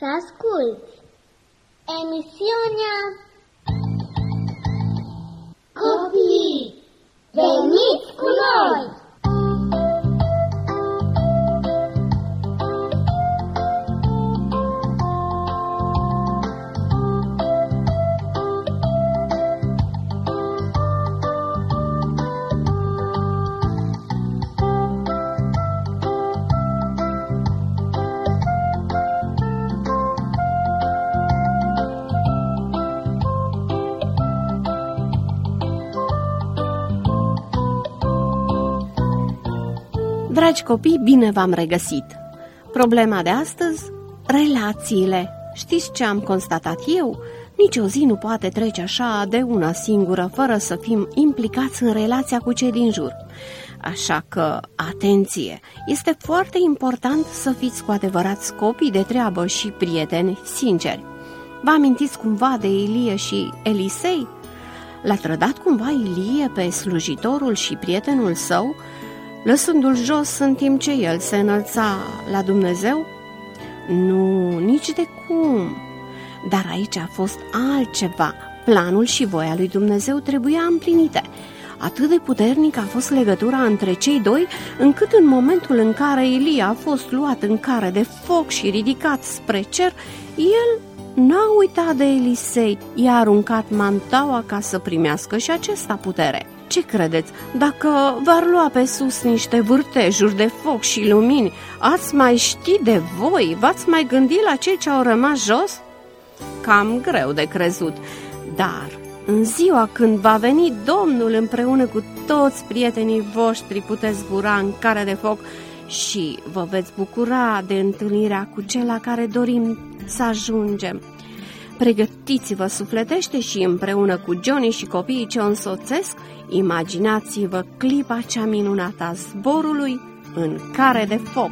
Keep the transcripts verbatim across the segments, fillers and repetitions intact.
să asculți emisiunea Copii, veniți cu noi! Dragi copii, bine v-am regăsit! Problema de astăzi? Relațiile. Știți ce am constatat eu? Nici o zi nu poate trece așa de una singură fără să fim implicați în relația cu cei din jur. Așa că, atenție! Este foarte important să fiți cu adevărat copii de treabă și prieteni sinceri. Vă amintiți cumva de Ilie și Elisei? L-a trădat cumva Ilie pe slujitorul și prietenul său, lăsându-l jos în timp ce el se înălța la Dumnezeu? Nu, nici de cum. Dar aici a fost altceva. Planul și voia lui Dumnezeu trebuia împlinite. Atât de puternică a fost legătura între cei doi, încât în momentul în care Ilie a fost luat în care de foc și ridicat spre cer, el n-a uitat de Elisei, i-a aruncat mantaua ca să primească și acesta putere. Ce credeți? Dacă v-ar lua pe sus niște vârtejuri de foc și lumini, ați mai ști de voi? V-ați mai gândit la cei ce au rămas jos? Cam greu de crezut, dar în ziua când va veni Domnul împreună cu toți prietenii voștri, puteți zbura în care de foc și vă veți bucura de întâlnirea cu cel la care dorim să ajungem. Pregătiți-vă sufletește și împreună cu Johnny și copiii ce o însoțesc, imaginați-vă clipa cea minunată a zborului în care de foc.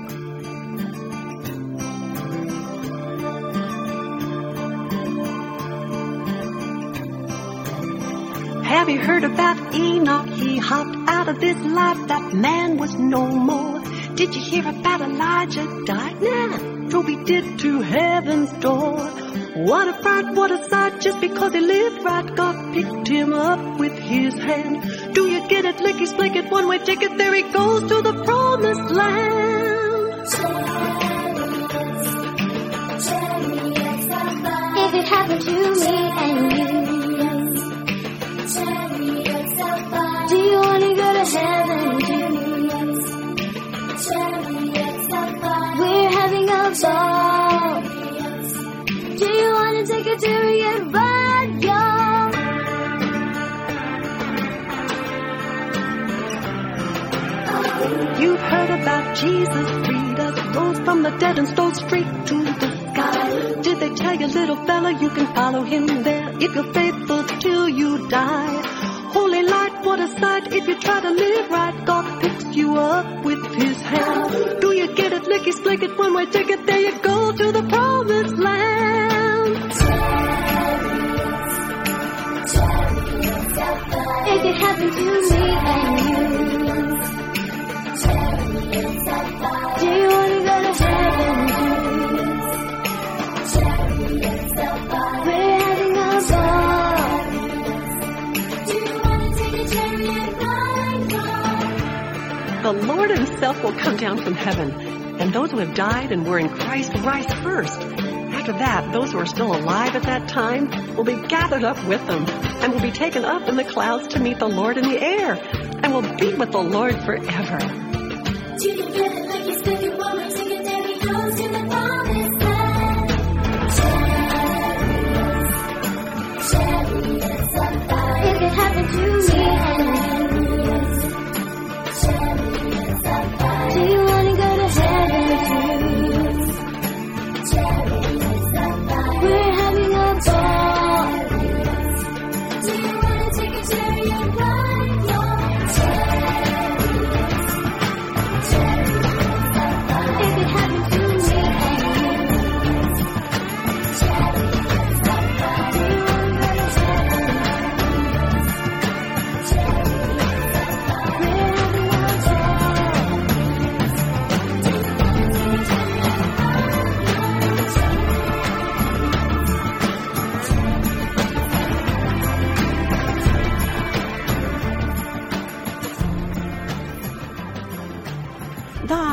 Have you heard about Enoch? He hopped out of this life, that man was no more. Did you hear about Elijah? Died? Nah, drove he did to heaven's door. What a fright, what a sight, just because he lived right, God picked him up with his hand. Do you get it? Licky, slick it, one-way ticket, there he goes to the promised land. If it happened to me and you, do you want to go to heaven too? We're having a ball. Do you want to take a chariot ride, y'all? You've heard about Jesus freed us, rose from the dead and stole straight to the sky. Did they tell you, little fella, you can follow him there if you're faithful till you die? Holy light, what a sight, if you try to live right, God picks you up with his hand. Do you get it? Licky, slick it, one-way ticket, there you go to the promised land. If it happened to me and you, do you want to go to heaven too? We're having a ball. Do you want to take a chariot ride? The Lord himself will come down from heaven, and those who have died and were in Christ will rise first. After that, those who are still alive at that time will be gathered up with them and will be taken up in the clouds to meet the Lord in the air and will be with the Lord forever. You can get it like you stick it, one more ticket, there he goes to the promised land. Chariots, chariots of fire. If it happened to me and you, chariots of fire. Do you want to go to heaven too? Chariots of fire. We're having a ball. Do you want to take a chariot ride? Your chariots, chariots.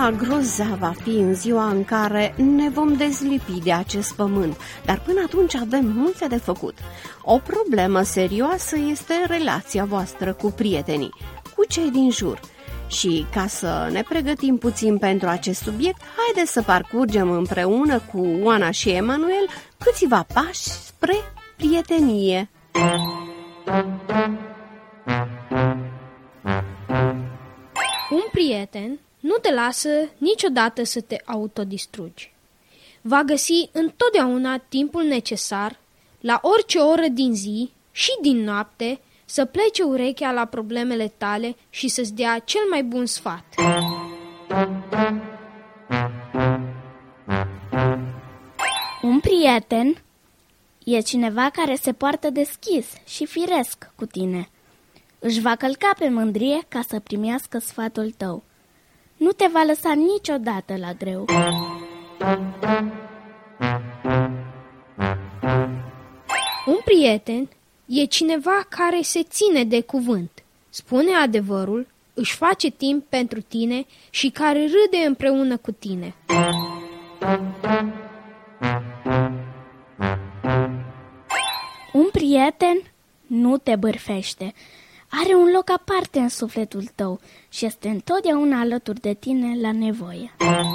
ceva grozav va fi în ziua în care ne vom dezlipi de acest pământ, dar până atunci avem multe de făcut. O problemă serioasă este relația voastră cu prietenii, cu cei din jur. Și ca să ne pregătim puțin pentru acest subiect, haideți să parcurgem împreună cu Oana și Emanuel câțiva pași spre prietenie. Un prieten nu te lasă niciodată să te autodistrugi. Va găsi întotdeauna timpul necesar, la orice oră din zi și din noapte, să plece urechea la problemele tale și să-ți dea cel mai bun sfat. Un prieten e cineva care se poartă deschis și firesc cu tine. Își va călca pe mândrie ca să primească sfatul tău. Nu te va lăsa niciodată la greu. Un prieten e cineva care se ține de cuvânt, spune adevărul, își face timp pentru tine și care râde împreună cu tine. Un prieten nu te bârfește. Are un loc aparte în sufletul tău și este întotdeauna alături de tine la nevoie.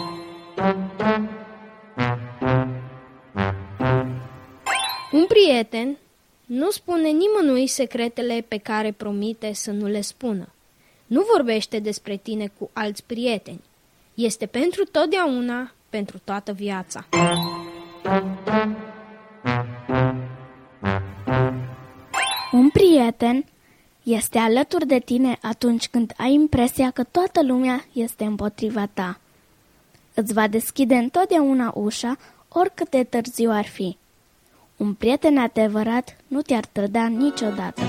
Un prieten nu spune nimănui secretele pe care promite să nu le spună. Nu vorbește despre tine cu alți prieteni. Este pentru totdeauna, pentru toată viața. Un prieten este alături de tine atunci când ai impresia că toată lumea este împotriva ta. Îți va deschide întotdeauna ușa, oricât de târziu ar fi. Un prieten adevărat nu te-ar trăda niciodată.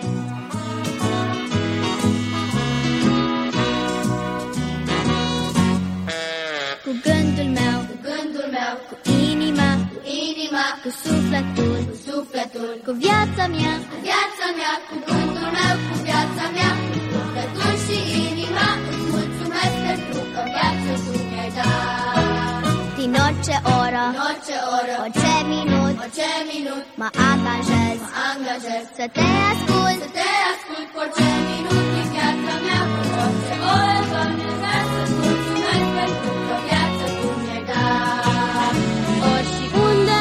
Cu gândul meu, cu gândul meu, cu inima, cu inima, cu sufletul, cu sufletul, cu viața mea, cu viața mea, cu gândul meu, cu viața mea, cu sufletul și inima, îți mulțumesc pentru că viața tu mi-ai dat. Din orice oră, din orice oră, orice minut, orice minut, mă angajez, mă angajez, să te ascult, să te ascult cu orice minut din viața mea, cu orice oră, Doamne, vreau să-ți mulțumesc pentru că viața tu mi-ai dat. Ori și unde,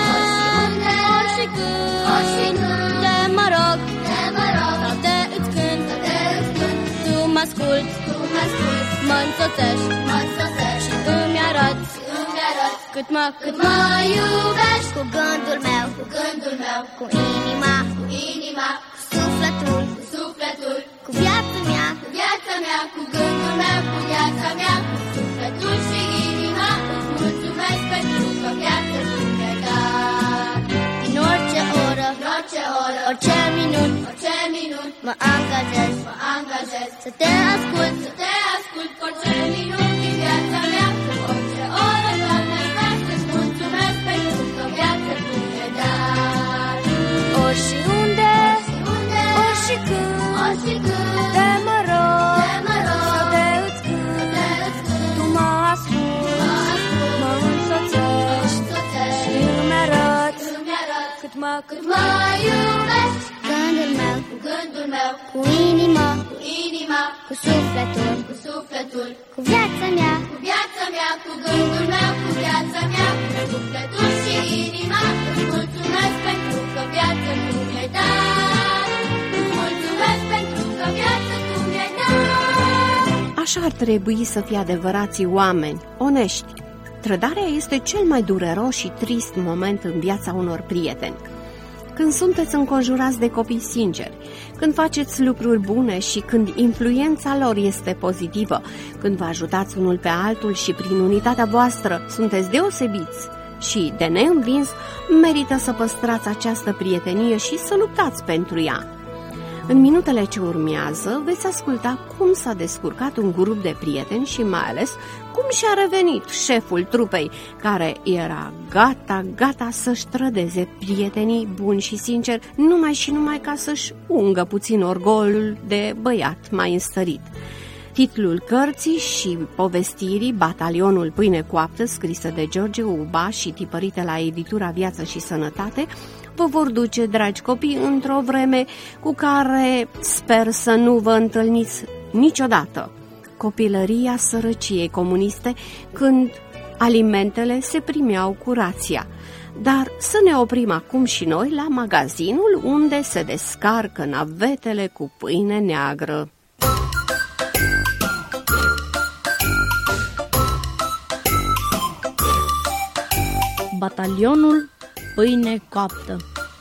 ori și când, ori și când, te mă rog, te mă rog, sau te îți cânt, sau te îți cânt, tu mă ascult, tu mă ascult, mă însoțești, mă însoțești, și îmi arăți, îmi arăți, cât mă, cât mă iubești. Cu gândul meu, cu gândul meu, cu inima, cu inima, cu sufletul, cu sufletul, cu viața mea, cu viața mea, cu gândul meu, cu viața mea, cu sufletul și inima, îți mulțumesc pentru că viața tu mi-ai dat. Din orice oră, din orice oră, orice minut, orice minut, mă angajez, mă angajez, să te ascult, să te ascult cu orice minut din viața mea, cu orice oră, Doamne, vreau să-ți mulțumesc pentru că viața tu mi-ai dat. Ori și unde, ori și când, ori și când, te mă rog, te mă rog, să te îți cânt, tu mă ascult, mă, ascult, mă însoțești, și îmi arăți, cât mă, cât mă iubești. Gândul meu, cu gândul meu, cu inima, cu inima, cu sufletul, cu sufletul, cu viața mea, cu viața mea, cu gândul meu, cu viața mea, cu sufletul și inima, îți mulțumesc pentru că viața tu mi-ai dat. Îți mulțumesc pentru că viața tu mi-ai dat. Așa ar trebui să fie adevărații oameni, onești. Trădarea este cel mai dureros și trist moment în viața unor prieteni. Când sunteți înconjurați de copii sinceri, când faceți lucruri bune și când influența lor este pozitivă, când vă ajutați unul pe altul și prin unitatea voastră sunteți deosebiți și de neînvins, merită să păstrați această prietenie și să luptați pentru ea. În minutele ce urmează veți asculta cum s-a descurcat un grup de prieteni și mai ales cum și-a revenit șeful trupei, care era gata, gata să-și trădeze prietenii buni și sinceri, numai și numai ca să-și ungă puțin orgolul de băiat mai înstărit. Titlul cărții și povestirii Batalionul Pâine Coaptă, scrisă de George Uba și tipărită la editura Viață și Sănătate, vă vor duce, dragi copii, într-o vreme cu care sper să nu vă întâlniți niciodată. Copilăria sărăciei comuniste, când alimentele se primeau cu rația. Dar să ne oprim acum și noi la magazinul unde se descarcă navetele cu pâine neagră. Batalionul Pâine Coaptă.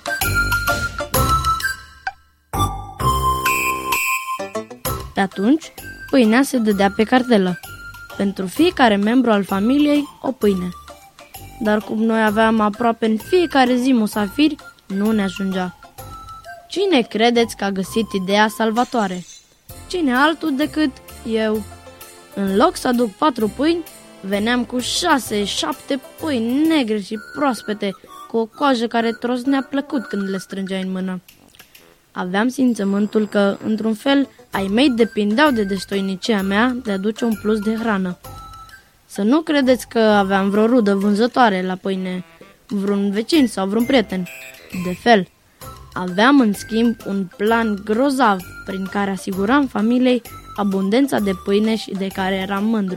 Pe atunci, pâinea se dădea pe cartelă. Pentru fiecare membru al familiei, o pâine. Dar cum noi aveam aproape în fiecare zi musafiri, nu ne ajungea. Cine credeți că a găsit ideea salvatoare? Cine altul decât eu? În loc să aduc patru pâini, veneam cu șase, șapte pâini negre și proaspete, cu o coajă care trosnea plăcut când le strângeai în mână. Aveam simțământul că, într-un fel, ai mei depindeau de destoinicia mea de a aduce un plus de hrană. Să nu credeți că aveam vreo rudă vânzătoare la pâine, vreun vecin sau vreun prieten. De fel, aveam în schimb un plan grozav prin care asiguram familiei abundența de pâine și de care eram mândru.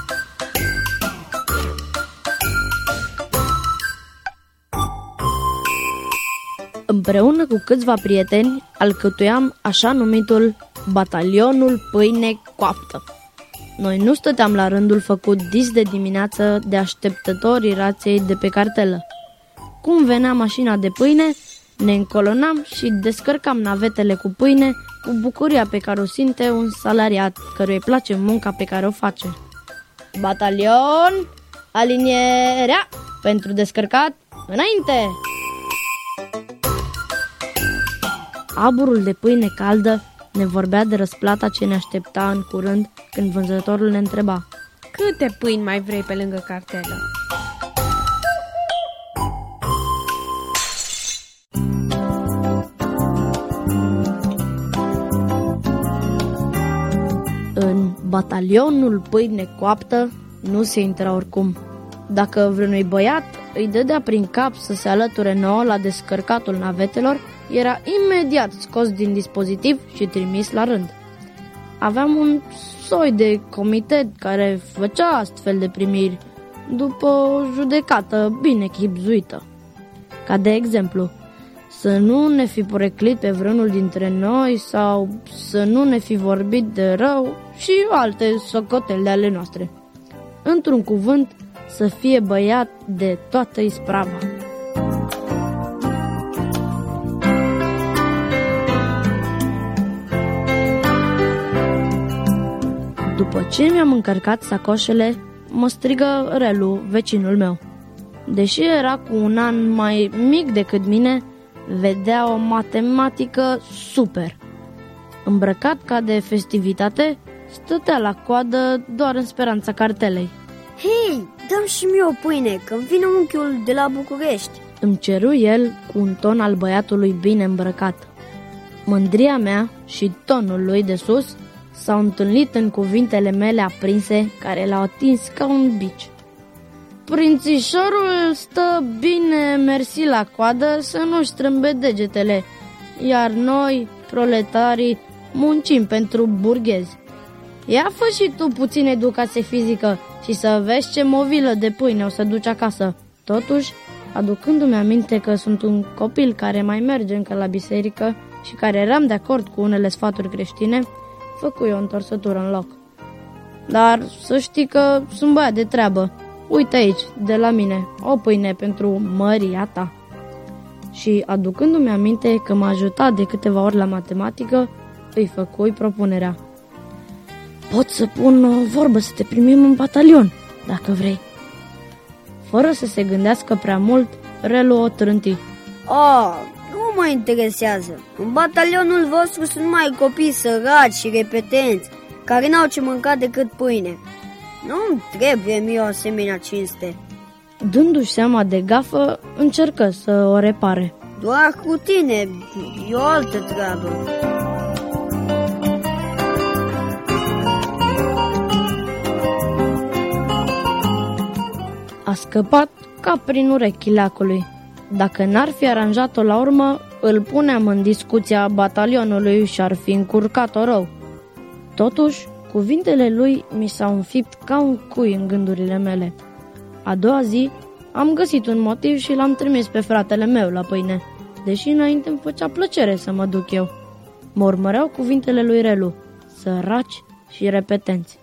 Împreună cu câțiva prieteni alcătuiam așa numitul Batalionul Pâine Coaptă. Noi nu stăteam la rândul făcut dis de dimineață de așteptătorii rației de pe cartelă. Cum venea mașina de pâine, ne încolonam și descărcam navetele cu pâine cu bucuria pe care o simte un salariat căruia îi place munca pe care o face. Batalion, alinierea, pentru descărcat, înainte! Aburul de pâine caldă ne vorbea de răsplata ce ne aștepta în curând când vânzătorul ne întreba: câte pâini mai vrei pe lângă cartelă? În batalionul Pâine Coaptă nu se intra oricum. Dacă vreunui băiat îi dădea prin cap să se alăture nouă la descărcatul navetelor, era imediat scos din dispozitiv și trimis la rând. Aveam un soi de comitet care făcea astfel de primiri după o judecată bine chibzuită. Ca de exemplu, să nu ne fi poreclit pe vreunul dintre noi sau să nu ne fi vorbit de rău și alte socoteli ale noastre. Într-un cuvânt, să fie băiat de toată isprava. După ce mi-am încărcat sacoșele, mă strigă Relu, vecinul meu. Deși era cu un an mai mic decât mine, vedea o matematică super. Îmbrăcat ca de festivitate, stătea la coadă doar în speranța cartelei. Hei, dăm și mie o pâine, că vine unchiul de la București. Îmi ceru el cu un ton al băiatului bine îmbrăcat. Mândria mea și tonul lui de sus s-au întâlnit în cuvintele mele aprinse, care l-au atins ca un bici. Prințișorul stă bine mersi la coadă să nu-și strâmbe degetele, iar noi, proletarii, muncim pentru burghezi. Ia fă și tu puțin educație fizică și să vezi ce movilă de pâine o să duci acasă. Totuși, aducându-mi aminte că sunt un copil care mai merge încă la biserică și care eram de acord cu unele sfaturi creștine, făcui o întorsătură în loc. Dar să știi că sunt băiat de treabă. Uite aici, de la mine, o pâine pentru măria ta. Și aducându-mi aminte că m-a ajutat de câteva ori la matematică, îi făcui propunerea. Pot să pun o vorbă să te primim în batalion, dacă vrei. Fără să se gândească prea mult, Relu o trânti. Oh, nu mă interesează. În batalionul vostru sunt mai copii săraci și repetenți, care n-au ce mânca decât pâine. Nu-mi trebuie mie o asemenea cinste. Dându-și seama de gafă, încercă să o repare. Doar cu tine, e o altă treabă. A scăpat ca prin urechi leacului. Dacă n-ar fi aranjat-o la urmă, îl puneam în discuția batalionului și ar fi încurcat-o rău. Totuși, cuvintele lui mi s-au înfipt ca un cui în gândurile mele. A doua zi am găsit un motiv și l-am trimis pe fratele meu la pâine, deși înainte îmi făcea plăcere să mă duc eu. Mă urmăreau cuvintele lui Relu, săraci și repetenți.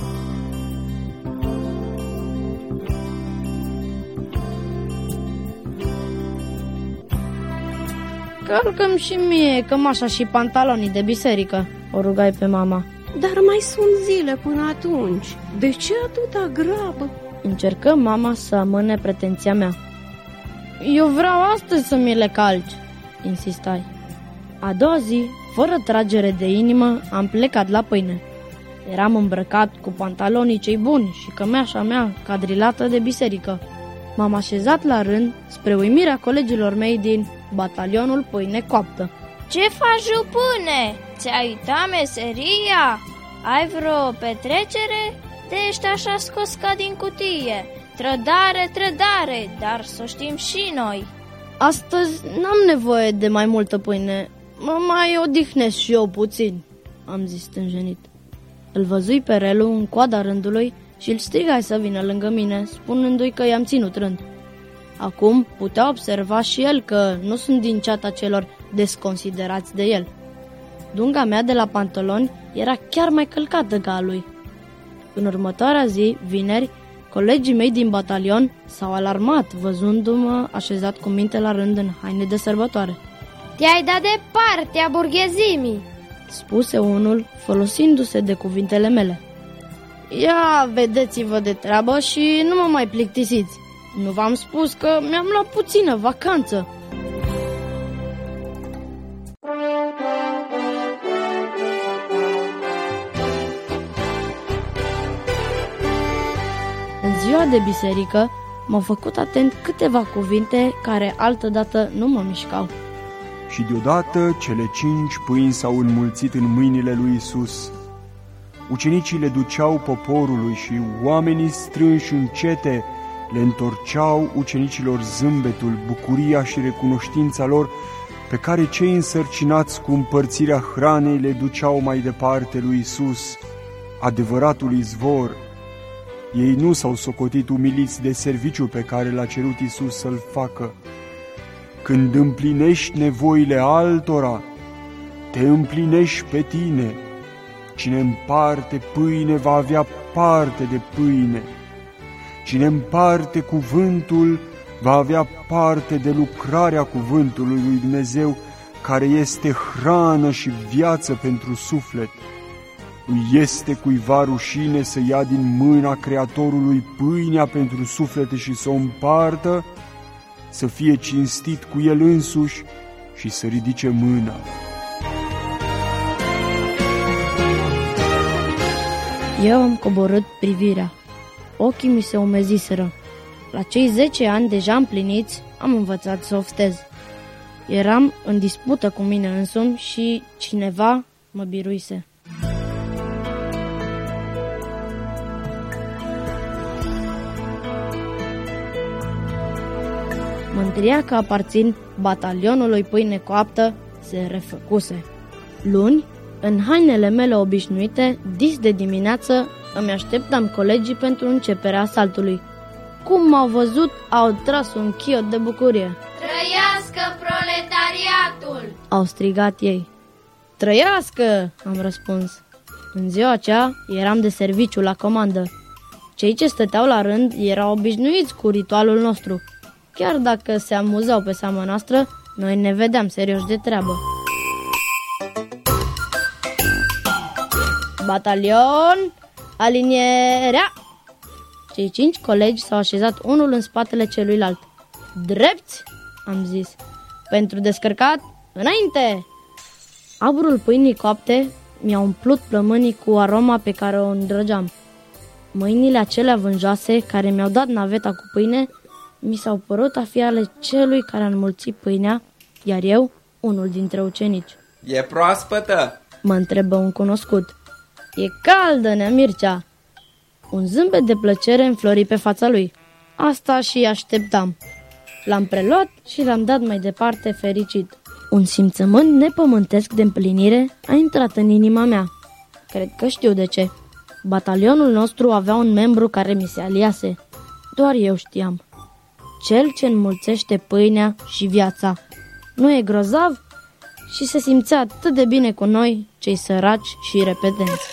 Călcă-mi și mie cămașa și pantalonii de biserică, o rugai pe mama. Dar mai sunt zile până atunci. De ce atâta grabă? Încercă mama să amâne pretenția mea. Eu vreau astăzi să mi le calci, insistai. A doua zi, fără tragere de inimă, am plecat la pâine. Eram îmbrăcat cu pantalonii cei buni și cămeașa mea cadrilată de biserică. M-am așezat la rând spre uimirea colegilor mei din batalionul Pâine Coaptă. Ce faci, jupâne? Ți-ai uitat meseria? Ai vreo petrecere? De ești așa scos ca din cutie. Trădare, trădare, dar să știm și noi. Astăzi n-am nevoie de mai multă pâine. Mă mai odihnesc și eu puțin, am zis stânjenit. Îl văzui pe Relu în coada rândului și îl strigai să vină lângă mine, spunându-i că i-am ținut rând. Acum putea observa și el că nu sunt din ceata celor desconsiderați de el. Dunga mea de la pantaloni era chiar mai călcată ca a lui. În următoarea zi, vineri, colegii mei din batalion s-au alarmat văzându-mă așezat cu minte la rând în haine de sărbătoare. Te-ai dat de partea burghezimii, spuse unul folosindu-se de cuvintele mele. Ia vedeți-vă de treabă și nu mă mai plictisiți. Nu v-am spus că mi-am luat puțină vacanță. În ziua de biserică m-au făcut atent câteva cuvinte care altădată nu mă mișcau. Și deodată cele cinci pâini s-au înmulțit în mâinile lui Isus. Ucenicii le duceau poporului și oamenii strânși în cete le întorceau ucenicilor zâmbetul, bucuria și recunoștința lor, pe care cei însărcinați cu împărțirea hranei le duceau mai departe lui Isus, adevăratul izvor. Ei nu s-au socotit umiliți de serviciul pe care l-a cerut Isus să-l facă. Când împlinești nevoile altora, te împlinești pe tine. Cine împarte pâine va avea parte de pâine. Cine împarte cuvântul va avea parte de lucrarea cuvântului lui Dumnezeu, care este hrană și viață pentru suflet. Îi este cuiva rușine să ia din mâna Creatorului pâinea pentru suflete și să o împartă, să fie cinstit cu el însuși și să ridice mâna. Eu am coborât privirea. Ochii mi se umeziseră. La cei zece ani deja împliniți, am învățat să oftez. Eram în dispută cu mine însumi și cineva mă biruise. Mândria că aparțin batalionului Pâine Coaptă se refăcuse. Luni, în hainele mele obișnuite, dis de dimineață, îmi așteptam colegii pentru începerea asaltului. Cum m-au văzut, au tras un chiot de bucurie. Trăiască proletariatul! Au strigat ei. Trăiască! Am răspuns. În ziua aceea eram de serviciu la comandă. Cei ce stăteau la rând erau obișnuiți cu ritualul nostru. Chiar dacă se amuzau pe seama noastră, noi ne vedeam serioși de treabă. Batalion, alinierea! Cei cinci colegi s-au așezat unul în spatele celuilalt. Drepți, am zis. Pentru descărcat, înainte! Aburul pâinii coapte mi-a umplut plămânii cu aroma pe care o îndrăgeam. Mâinile acelea vânjoase care mi-au dat naveta cu pâine mi s-au părut a fi ale celui care a înmulțit pâinea, iar eu, unul dintre ucenici. E proaspătă? Mă întrebă un cunoscut. E caldă, nea Mircea. Un zâmbet de plăcere înflori pe fața lui. Asta și așteptam. L-am preluat și l-am dat mai departe fericit. Un simțământ nepământesc de împlinire a intrat în inima mea. Cred că știu de ce. Batalionul nostru avea un membru care mi se aliase. Doar eu știam. Cel ce înmulțește pâinea și viața. Nu e grozav? Și se simțea atât de bine cu noi, cei săraci și repetenți.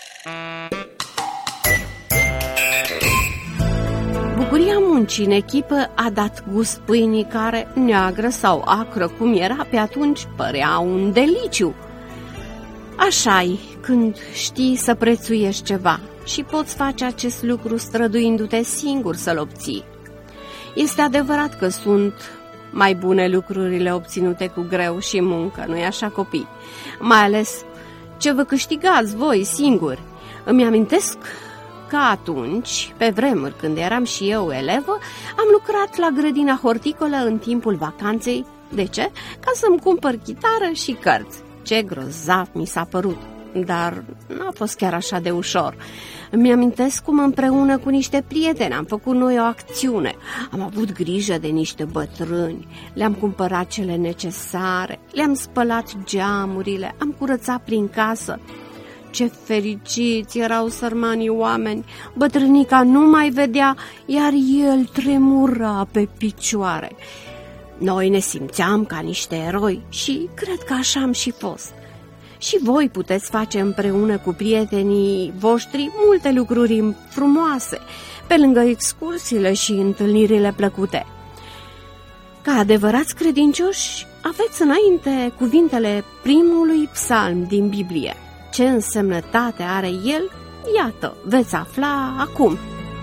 Bucuria muncii în echipă a dat gust pâinii care, neagră sau acră cum era pe atunci, părea un deliciu. Așa-i când știi să prețuiești ceva și poți face acest lucru străduindu-te singur să-l obții. Este adevărat că sunt mai bune lucrurile obținute cu greu și muncă, nu-i așa, copii? Mai ales ce vă câștigați voi singuri. Îmi amintesc că atunci, pe vremuri când eram și eu elevă, am lucrat la grădina horticolă în timpul vacanței. De ce? Ca să-mi cumpăr chitară și cărți. Ce grozav mi s-a părut, dar n-a fost chiar așa de ușor. Îmi amintesc cum împreună cu niște prieteni am făcut noi o acțiune. Am avut grijă de niște bătrâni, le-am cumpărat cele necesare, le-am spălat geamurile, am curățat prin casă. Ce fericiți erau sărmanii oameni! Bătrânica nu mai vedea, iar el tremura pe picioare. Noi ne simțeam ca niște eroi și cred că așa am și fost. Și voi puteți face împreună cu prietenii voștri multe lucruri frumoase, pe lângă excursiile și întâlnirile plăcute. Ca adevărați credincioși, aveți înainte cuvintele primului psalm din Biblie. Ce însemnătate are el, iată, veți afla acum.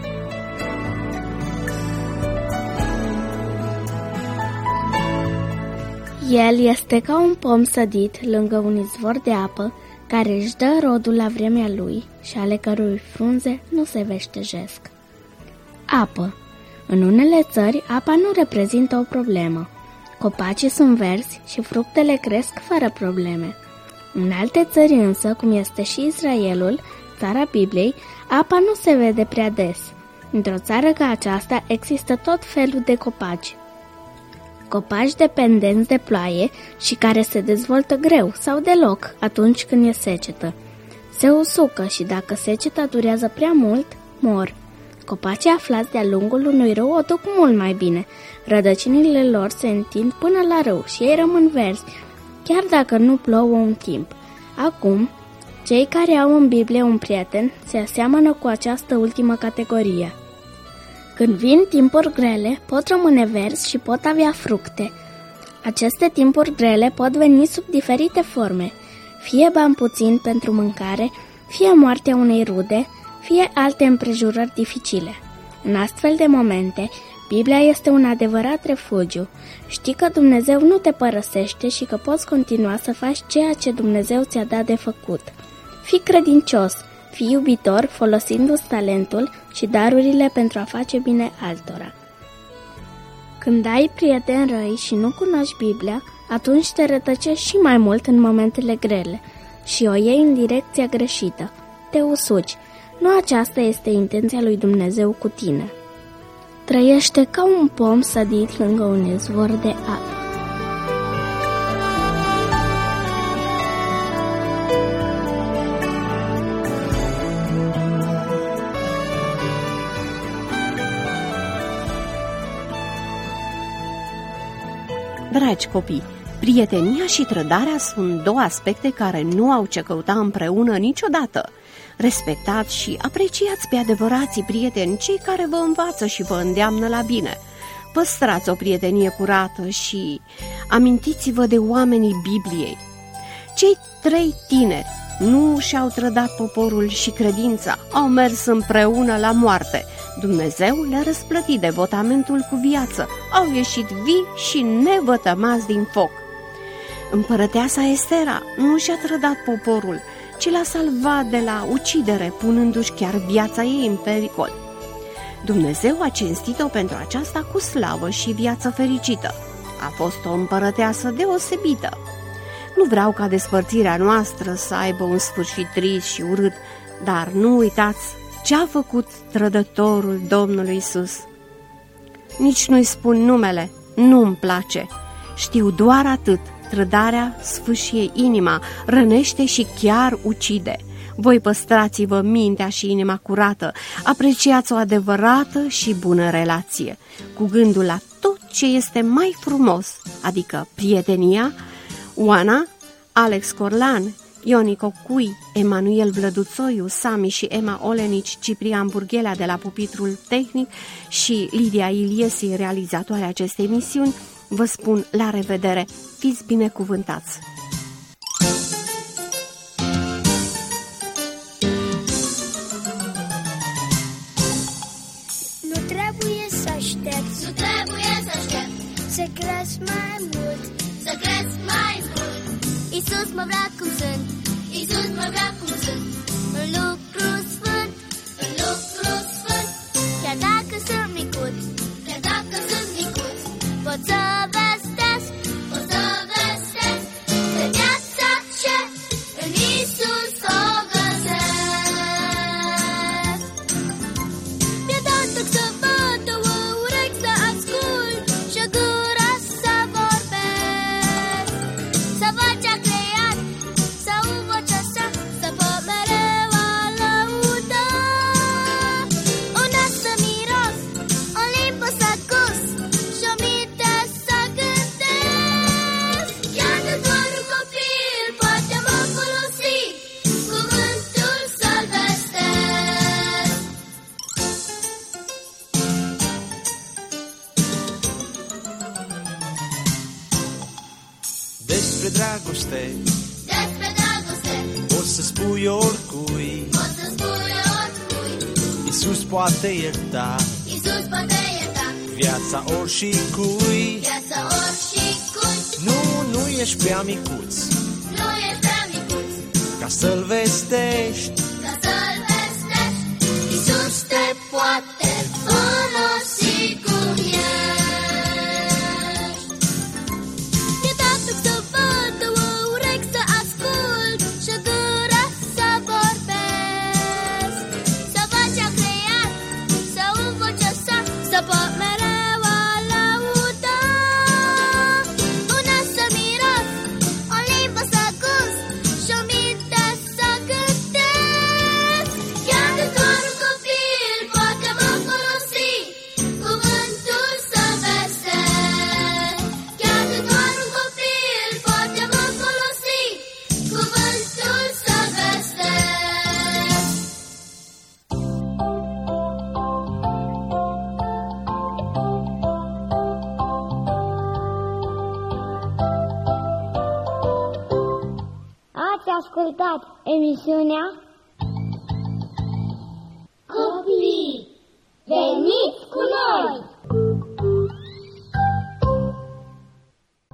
El este ca un pom sădit lângă un izvor de apă, care își dă rodul la vremea lui și ale cărui frunze nu se veștejesc. Apă. În unele țări, apa nu reprezintă o problemă. Copacii sunt verzi și fructele cresc fără probleme. În alte țări însă, cum este și Israelul, țara Bibliei, apa nu se vede prea des. Într-o țară ca aceasta există tot felul de copaci. Copaci dependenți de ploaie și care se dezvoltă greu sau deloc atunci când e secetă. Se usucă și dacă seceta durează prea mult, mor. Copacii aflați de-a lungul unui râu o duc mult mai bine. Rădăcinile lor se întind până la râu și ei rămân verzi, chiar dacă nu plouă un timp. Acum, cei care au în Biblie un prieten se aseamănă cu această ultimă categorie. Când vin timpuri grele, pot rămâne verzi și pot avea fructe. Aceste timpuri grele pot veni sub diferite forme, fie bani puțin pentru mâncare, fie moartea unei rude, fie alte împrejurări dificile. În astfel de momente, Biblia este un adevărat refugiu. Știi că Dumnezeu nu te părăsește și că poți continua să faci ceea ce Dumnezeu ți-a dat de făcut. Fii credincios, fii iubitor folosindu-ți talentul și darurile pentru a face bine altora. Când ai prieteni răi și nu cunoști Biblia, atunci te rătăcești și mai mult în momentele grele și o iei în direcția greșită. Te usuci. Nu aceasta este intenția lui Dumnezeu cu tine. Trăiește ca un pom sădit lângă un izvor de apă. Dragi copii, prietenia și trădarea sunt două aspecte care nu au ce căuta împreună niciodată. Respectați și apreciați pe adevărații prieteni, cei care vă învață și vă îndeamnă la bine. Păstrați o prietenie curată și amintiți-vă de oamenii Bibliei. Cei trei tineri nu și-au trădat poporul și credința, au mers împreună la moarte. Dumnezeu le-a răsplătit devotamentul cu viață, au ieșit vii și nevătămați din foc. Împărăteasa Estera nu și-a trădat poporul, ci l-a salvat de la ucidere, punându-și chiar viața ei în pericol. Dumnezeu a cinstit-o pentru aceasta cu slavă și viață fericită. A fost o împărăteasă deosebită. Nu vreau ca despărțirea noastră să aibă un sfârșit trist și urât, dar nu uitați ce a făcut trădătorul Domnului Iisus. Nici nu-i spun numele, nu-mi place. Știu doar atât, trădarea sfâșie inima, rănește și chiar ucide. Voi păstrați-vă mintea și inima curată, apreciați o adevărată și bună relație, cu gândul la tot ce este mai frumos, adică prietenia. Oana, Alex Corlan, Ionico Cui, Emanuel Vlăduțoiu, Sami și Emma Olenici, Ciprian Burghelea de la pupitrul tehnic și Lidia Iliesi, realizatoarea acestei emisiuni, vă spun la revedere, fiți binecuvântați! Nu trebuie să aștept, nu trebuie să aștept, să cresc mai mult, să cresc mai mult. Iisus mă vrea cum sunt, Iisus mă vrea cum sunt, în lucru sfânt, în lucru sfânt. Chiar dacă sunt micuț, chiar dacă sunt micuț, pot să vestesc, pot să vestesc, de viața ce în Iisus o găsesc. Mi-a dat ochi să văd, două urechi să ascult și o gură să vorbesc, să văd ce-a creat, să aud vocea sa, să pot mereu a lăuda. Un nas să miros, o limbă să gust și o minte să gândesc. Chiar de doar un copil poate mă folosi, cuvântul să-l vestesc. Despre dragoste Despre dragoste poți să spui oricui, poți să spui oricui, Iisus poate ierta Iisus poate ierta viața oricui. viața oricui. Nu, nu ești prea micuț Nu ești prea micuț ca să-l vestești. ca să-l vestești, Iisus te poate folosi cum ești. Mi-a dat ochi să văd, două urechi să ascult și o gură să vorbesc, să văd ce-a creat, să aud vocea sa, să pot mereu a lăuda. Un nas să miros, o limbă să gust și o minte să gândesc. Chiar de doar un copil poate mă folosi, cuvântul să vestesc. Chiar de doar un copil poate mă folosi, cuvântul să vestesc. Ați ascultat emisiunea Copii, veniți cu noi!